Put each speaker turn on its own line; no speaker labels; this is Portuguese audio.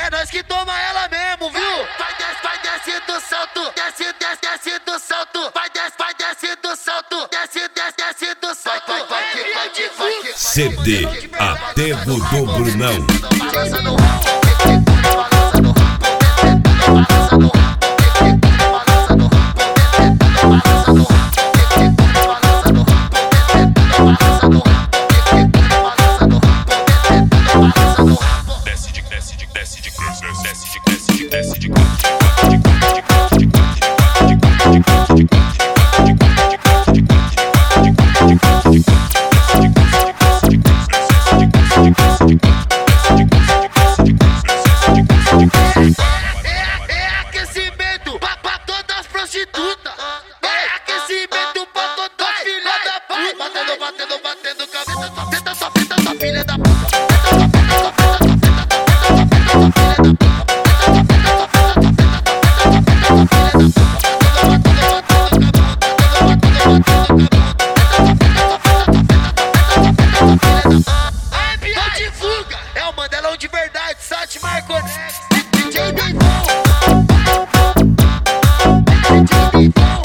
É nós que toma ela mesmo, viu? Vai desce do salto, desce do salto. Vai desce do salto, desce do salto. Vai.
CD Aterro do Brunão.
Balança no balança no balança no É aquecimento pra todas as prostitutas. É aquecimento pra todas as filhas da puta. Batendo cabeça. Tenta sua filha da puta. Não divulga. É o Mandelão de verdade. Sate Marconex. DJ Deivão.